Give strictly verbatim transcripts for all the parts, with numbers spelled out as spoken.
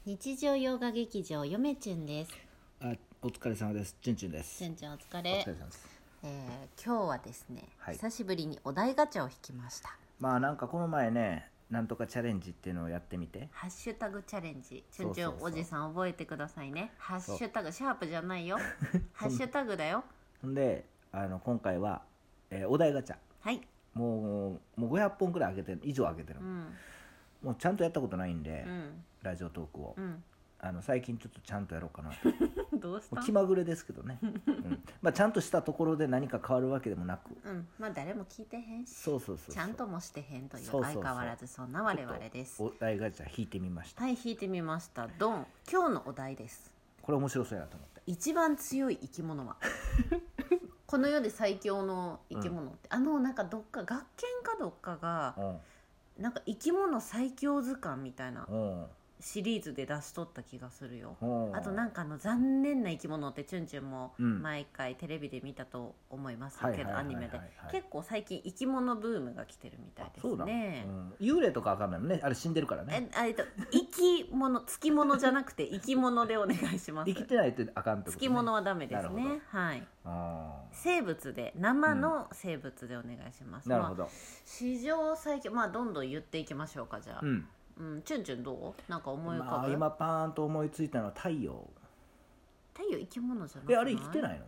日常洋画劇場よめちゅんです。 あ、お疲れ様です。ちゅんちゅんです。 ちゅんちゅんお疲れ。 お疲れ様です。 えー、今日はですね、 はい、 久しぶりにお題ガチャを引きました。 まあなんかこの前ね、なんとかチャレンジっていうのをやってみて。 ハッシュタグチャレンジ。ちゅんちゅんおじさん覚えてくださいね。ハッシュタグシャープじゃないよ。ハッシュタグだよ。 ほんで、あの今回は、えー、お題ガチャ。 はい。 もうもうごひゃっぽんくらい開けてる以上開けてる。 うん、 もうちゃんとやったことないんで、 うん、 ラジオトークを。 うんあの最近ちょっとちゃんとやろうかなとどうした気まぐれですけどね、うんまあ、ちゃんとしたところで何か変わるわけでもなく、 うん、まあ誰も聞いてへんし、 そうそうそうそう、 ちゃんともしてへんというそうそうそう、 相変わらずそんな我々です。 お題ガチャ引いてみました。 はい、引いてみました。ドン。今日のお題です。 これ面白そうやなと思って。 一番強い生き物はこの世で最強の生き物って、うん、あのなんかどっか学研かどっかが、うん、なんか生き物最強図鑑みたいな、うんシリーズで出しとった気がするよ。あとなんかあの残念な生き物ってチュンチュンも毎回テレビで見たと思いますけど、アニメで結構最近生き物ブームが来てるみたいですね。 うん、幽霊とかわかんないもんね、あれ死んでるからね。 え、あれと生き物、つきものじゃなくて生き物でお願いします。 生きてないってあかんってことね。 つきものはダメですね。はい。生物で生の生物でお願いします。 なるほど。 史上最強、まあどんどん言っていきましょうかじゃあ。うんうん、チュンチュンどう？なんか思い浮かぶ、 まあ、今パーンと思いついたのは太陽。 太陽生き物じゃなくない？ え、あれ生きてないの？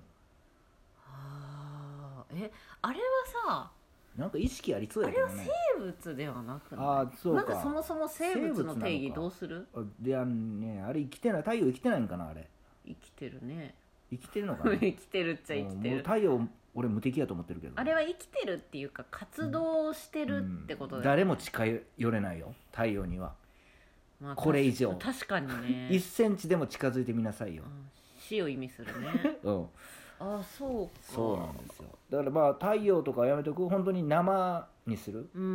あえ、あれはさ、 なんか意識ありそうやけどね。 あれは生物ではなくない？ あ、そうか。 なんかそもそも生物の定義どうする？ であんね、あれ生きてない、太陽生きてないんかなあれ。 生きてるね。 生きてるのかな生きてるっちゃ生きてる。 もう太陽俺無敵やと思ってるけど、ね、 あれは生きてるっていうか活動してるってことだよね、 うん、誰も近寄れないよ太陽には、 まあ、 これ以上確かにねいっセンチでも近づいてみなさいよ、うん、 死を意味するねうんあ、そうか。 そうなんですよ。だからまあ太陽とかはやめとく、本当に生にする、うん、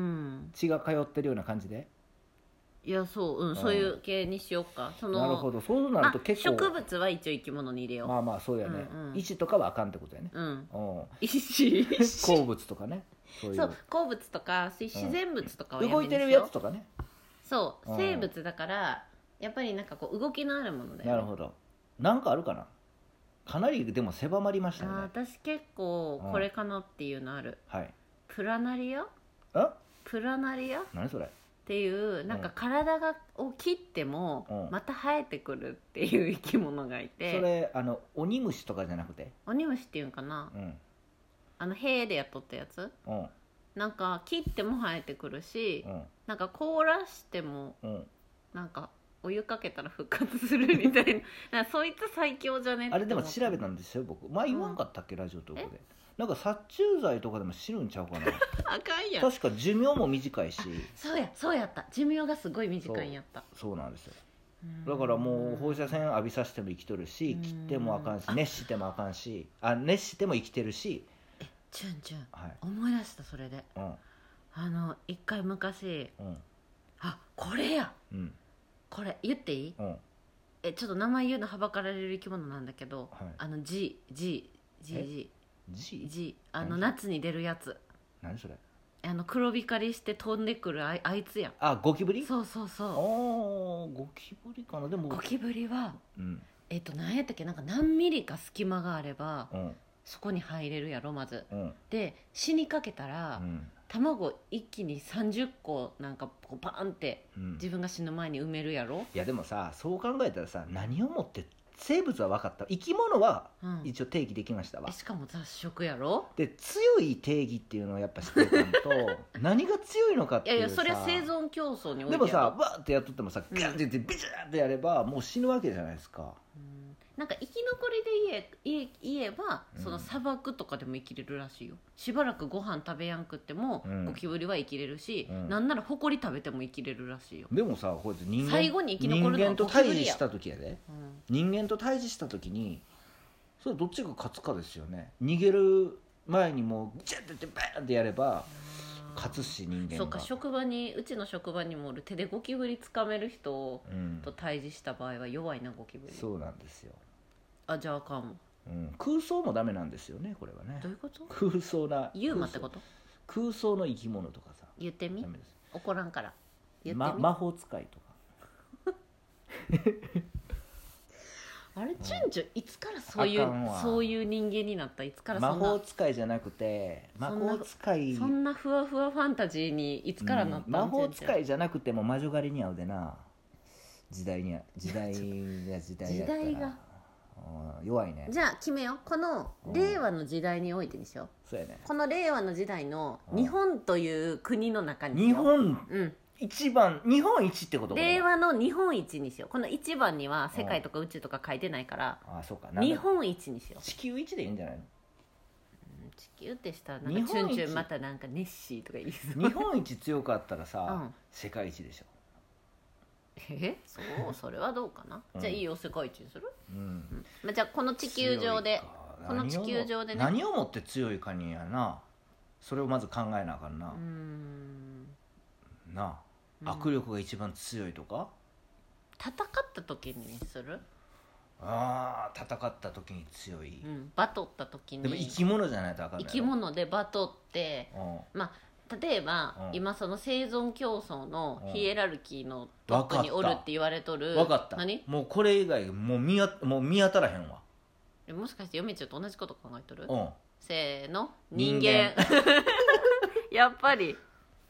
血が通ってるような感じで、 いやそう、うん、そういう系にしようか。そのなるほど、そうなると結構、 まあ、植物は一応生き物に入れよう。 まあまあそうやね、 うんうん、 石とかはあかんってことやね、うん、 石鉱物とかね、 そういう、そう鉱物とか自然物とかはやめにしよう、 動いてるやつとかね、 そう、生物だからやっぱりなんかこう動きのあるものだよね。 なるほど。なんかあるかな。かなりでも狭まりましたね。あ、 私結構これかなっていうのある、 はい、 プラナリア。 あ、 プラナリア何それっていうなんか体がを切ってもまた生えてくるっていう生き物がいて、 それあの鬼虫とかじゃなくて、 鬼虫っていうんかな、うん、あの塀でやっとったやつ、うん、なんか切っても生えてくるし、うん、なんか凍らしても、うん、なんかお湯かけたら復活するみたいななんかそいつ最強じゃねって。 あれでも調べたんですよ僕。前言わんかったっけ、うん、ラジオトークで。なんか殺虫剤とかでも死ぬんちゃうかなあかんやん。 確か寿命も短いし、 そうやそうやった、寿命がすごい短いんやった。 そう、そうなんですよ。だからもう放射線浴びさせても生きとるし、切ってもあかんし、熱してもあかんし、あ、熱しても生きてるし。 え、チュンチュン、はい、思い出した。それで、うん、あの一回昔、うん、あ、これや、うん、これ言っていい、うん、え、ちょっと名前言うのはばかられる生き物なんだけど、はい、あの G G G G G G あの夏に出るやつ。 何それ。 あの黒光りして飛んでくる あ, あいつやん。 あ、ゴキブリ。 そうそうそう。 おー、ゴキブリかな。でもゴキブリは、うん、えっと何やったっけ、なんか何ミリか隙間があれば、うん、そこに入れるやろまず、うん、で死にかけたら、うん、卵一気にさんじゅっこなんかこうバーンって、うん、自分が死ぬ前に埋めるやろ。 いやでもさ、そう考えたらさ、何をもって生物は分かった、生き物は一応定義できましたわ、うん、 しかも雑食やろ。 で強い定義っていうのをやっぱ知っておかんと何が強いのかっていうさ、いやいや、 それは生存競争においてやろ。 でもさ、バーってやっとってもさ、ガンってビチャーってやればもう死ぬわけじゃないですか、 うん、なんか生き残りで言え、言えばその砂漠とかでも生きれるらしいよ。しばらくご飯食べやんくっても、うん、ゴキブリは生きれるし、うん、なんならホコリ食べても生きれるらしいよ。 でもさ、こうやって人間、 最後に生き残るのは人間と対峙した時やで、うん、人間と対峙した時にそれどっちが勝つかですよね。逃げる前にもうジャッてやってバーンってやれば勝つし、人間が。 そうか、職場に、うちの職場にもおる手でゴキブリつかめる人と対峙した場合は弱いな、ゴキブリ。 そうなんですよ。 あ、じゃああかんわ、 うん、空想もダメなんですよね、これはね。 どういうこと？ 空想なユーマってこと？ 空想の生き物とかさ、 言ってみ。怒らんから言ってみ、 ま、魔法使いとかあれチュンチュンいつからそういうそういう人間になった？いつからそんな魔法使いじゃなくて魔法使いそんなふわふわファンタジーにいつからなったん、 うん、魔法使いじゃなくても魔女狩りに合うでな、時代に時代や時代やったら時代が弱いね。 じゃあ決めよう。この令和の時代においてにしよう。 そうやね。 この令和の時代の日本という国の中にしよう。 日本、 うん、 一番日本一ってこと？ 令和の日本一にしよう。この一番には世界とか宇宙とか書いてないから、 ああそうか、 日本一にしよう。 地球一でいいんじゃないの？ 地球ってしたらなんかチュンチュンまたなんかネッシーとか言いそう。 日本一強かったらさ、 うん、 世界一でしょ。 えそうそれはどうかな、うん、じゃあいいよ世界一にする、 うんうんまあ、じゃあこの地球上でこの地球上でね何をもって強いかにやな、それをまず考えなあかんな。うーんなあ、握力が一番強いとか、 戦った時にする？ ああ戦った時に強い、 うん、バトった時に。 でも生き物じゃないとあかんない。 生き物でバトって、うん、まあ例えば、うん、今その生存競争のヒエラルキーのトップにおるって言われとる。 分かった。 何？ もうこれ以外もう 見, あもう見当たらへんわ。 もしかして嫁ちゃんと同じこと考えとる？ うん、 せーの人間やっぱり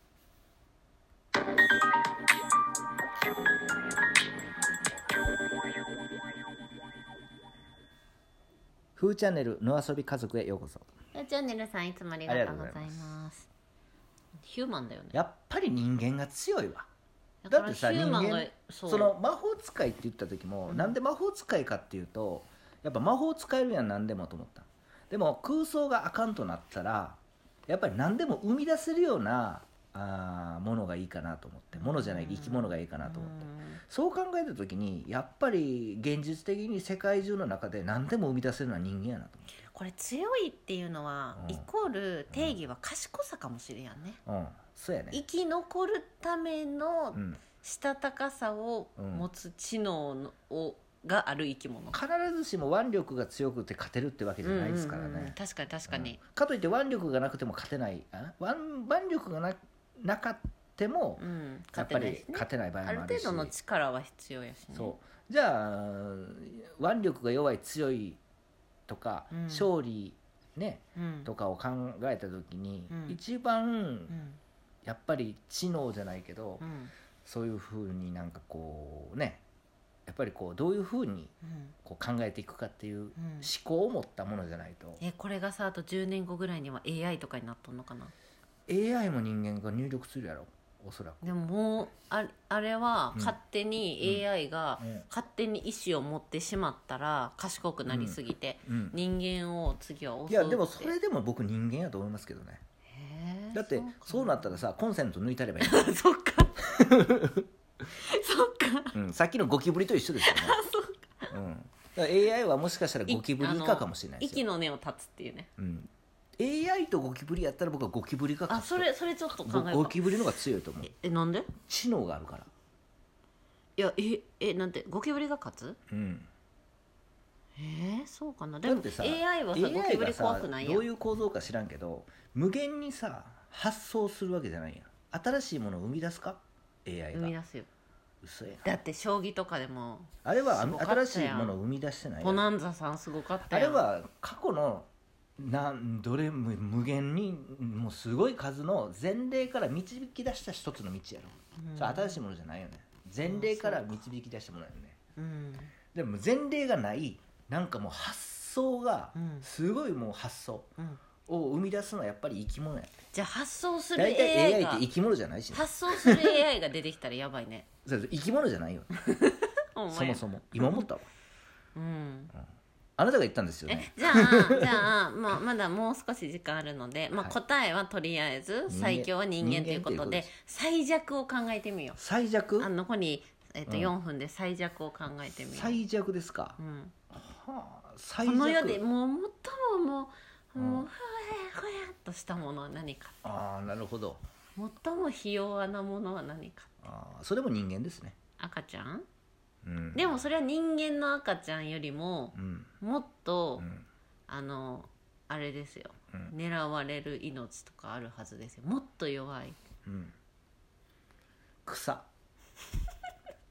フーチャンネルの遊び家族へようこそ。 フーチャンネルさんいつもありがとうございます。ヒューマンだよね。 やっぱり人間が強いわ。だってさ、人間 そ, その魔法使いって言った時も、うん、なんで魔法使いかっていうと、やっぱ魔法使えるやん何でもと思った。でも空想があかんとなったらやっぱり何でも生み出せるようなあものがいいかなと思って、ものじゃない生き物がいいかなと思って、そう考えた時にやっぱり現実的に世界中の中で何でも生み出せるのは人間やなと思って。 これ強いっていうのは、うん、イコール定義は賢さかもしれんね、 うん、そうやね。 生き残るためのしたたかさを持つ知能のをがある生き物。 必ずしも腕力が強くて勝てるってわけじゃないですからね、うんうんうん、 確かに確かに、うん、 かといって腕力がなくても勝てない、あ腕力が な, なかっても、うん、やっぱり勝てない場合もあるし、 ある程度の力は必要やしね。 そうじゃあ腕力が弱い強いとか、うん、勝利ね、うん、とかを考えた時に、うん、一番、うん、やっぱり知能じゃないけど、うん、そういうふうになんかこうね、やっぱりこうどういうふうにこう考えていくかっていう思考を持ったものじゃないと、 うん、えこれがさあとじゅうねんごぐらいには エーアイ とかになっとんのかな。 エーアイ も人間が入力するやろおそらく。 でももう あ, あれは勝手に エーアイ が勝手に意思を持ってしまったら賢くなりすぎて、うんうん、人間を次は襲うって。 いやでもそれでも僕人間やと思いますけどね。だってそうなったらさコンセント抜いたればいいそっかそっか、 うん、さっきのゴキブリと一緒ですよねそっか、 うん、だから エーアイ はもしかしたらゴキブリ以下かもしれないですよ。 息の根を断つっていうね、 うん、エーアイ とゴキブリやったら僕はゴキブリが勝つ。 あそれそれちょっと考えゴキブリの方が強いと思う。 えなんで？ 知能があるから。 いやええなんてゴキブリが勝つ？うんえー、そうかな。でも エーアイ はさゴキブリ怖くないやん。 どういう構造か知らんけど無限にさ発想するわけじゃないやん。新しいものを生み出すか エーアイ が。 生み出すよ。 嘘やん。 だって将棋とかでもあれは新しいものを生み出してないやん。 ボナンザさんすごかったやん。あれは過去のなんどれ無無限にもうすごい数の前例から導き出した一つの道やろ、うん、それ新しいものじゃないよね。前例から導き出したものやよね、うん、でも前例がないなんかもう発想がすごいもう発想を生み出すのはやっぱり生き物や。 じゃあ発想する エーアイ が大体 エーアイ って生き物じゃないし、ね、 発想する エーアイ が出てきたらやばいねそうそう生き物じゃないよそもそも今思ったわ、うんうん、あなたが言ったんですよね。 えじゃあじゃあ、まあ、まだもう少し時間あるので、まあ、答えはとりあえず最強は人間ということで最弱を考えてみよう。 最弱？ あのここに、えーとうん、よんぷんで最弱を考えてみよう。 最弱ですか、うんはあ、最弱この世でもう最ももう、うん、もうふわふわっとしたものは何か。 ああなるほど。 最もひ弱なものは何か。 あそれも人間ですね。 赤ちゃん、 うん、 でもそれは人間の赤ちゃんよりも、うん、もっと、うん、あのあれですよ、うん、狙われる命とかあるはずですよ。もっと弱い、うん、 草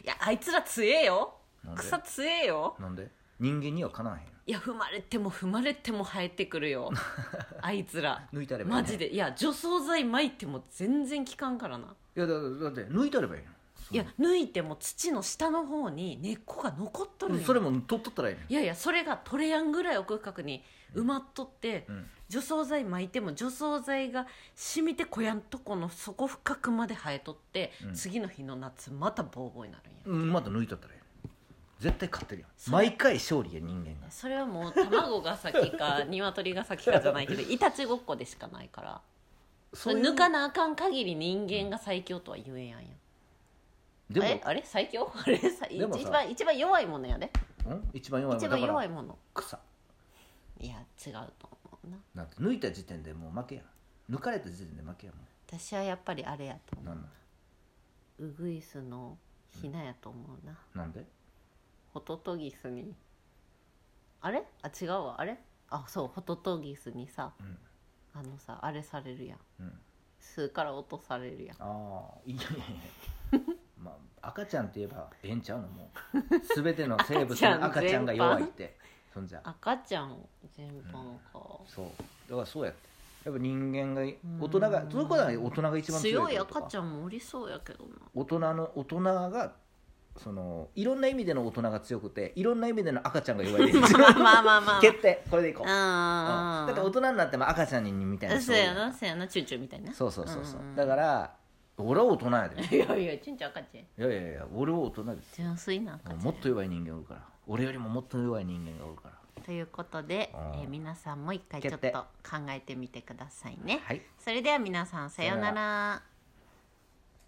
いやあいつら強えよ。草強えよ。 なんで人間にはかなわへん。 いや踏まれても踏まれても生えてくるよあいつら抜いたればいい、ね、 マジで。いや除草剤撒いても全然効かんからな。 いやだだって抜いたればいいの。 いや抜いても土の下の方に根っこが残っとるんや。 それも取っとったらいいの。 いやいやそれが取れやんぐらい奥深くに埋まっとって、うん、除草剤撒いても除草剤が染みてこやんとこの底深くまで生えとって、うん、次の日の夏またボーボーになるんや、 うん、また抜いとったらいいの。絶対勝ってるよ毎回勝利や人間が。 それはもう卵が先か鶏が先かじゃないけどいたちごっこでしかないから。それ抜かなあかん限り人間が最強とは言えやんや。でもあれあれ最強あれ一番一番弱いものやで。 ん一番弱いもの。 一番弱いもの草。いや違うと思うな。 だって抜いた時点でもう負けやん。抜かれた時点で負けやもん。 私はやっぱりあれやと思う。 なんだウグイスのヒナやと思うな、 うん、なんでホトトギスにあれあ違うわあれあそうホトトギスにさ、うん、あのさあれされるやん、うん、巣から落とされるやん。 ああいやいやいやまあ赤ちゃんって言えばええんちゃうの。もう全ての生物の赤ちゃんが弱いってそんじゃ赤ちゃん全般か、うん、 そうだからそうやってやっぱ人間が大人がそういうことは大人が一番強い。 強い赤ちゃんもおりそうやけどな。 大人の大人がそのいろんな意味での大人が強くていろんな意味での赤ちゃんが弱いでまあまあまあまあ決定これでいこう。 あ、 うん、だって大人になっても赤ちゃんにみたいな。 そうやなそうやなチュンチュンみたいな。 そうそうそうそう、うんうん、だから俺は大人やで。 いやいやチュンチュン赤ちゃん。いやいやいや俺は大人です。 純粋な赤ちゃん。 もっと弱い人間おるから。俺よりももっと弱い人間がおるから。 ということで、えー、皆さんも一回ちょっと考えてみてくださいね。 はい、 それでは皆さんさようなら。